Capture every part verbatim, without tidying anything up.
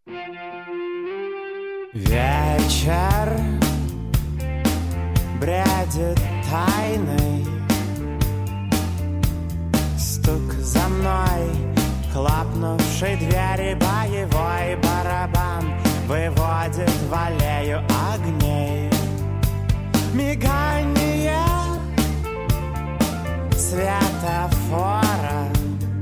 Вечер бредит тайной, стук за мной, хлопнувший двери, боевой барабан выводит в аллею огней. Мигание светофора,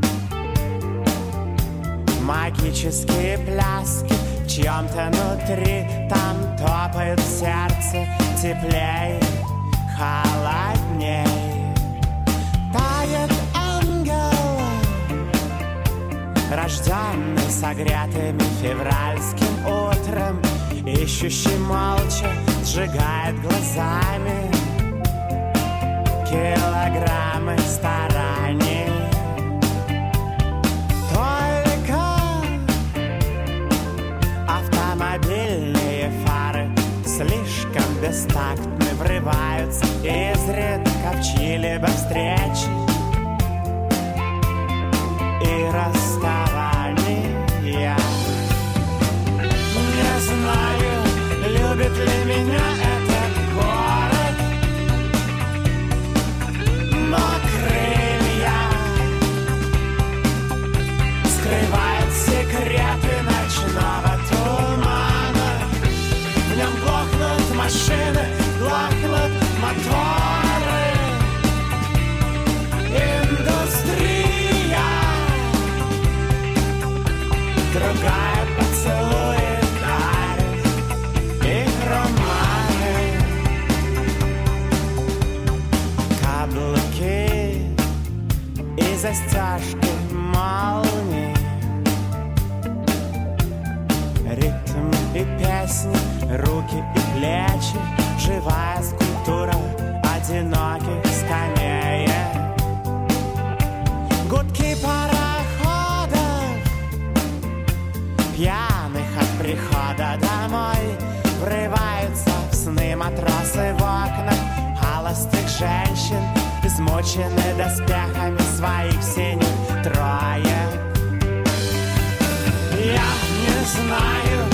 магические пляски в чьем-то внутри, там топает сердце теплей, холодней. Тает ангел, рожденный согретым февральским утром, ищущий молча, сжигает глазами килограммы стараний. Только автомобильные фары слишком бестактны, врываются изредка в чьи-либо встречи и расставания. Не знаю, любит ли меня этот город, но крылья скрывают секреты ночного тумана. В нем глохнут машины, глохнут моторы. Индустрия другая поцелует дарит их романы. Каблуки и застежки молнии, ритм и песни, руки и плечи, живая скульптура одиноких скамеек. Гудки пароходов, пьяных от прихода домой, врываются в сны матросы в окнах холостых женщин, измучены доспехами своих синих троек. Я не знаю,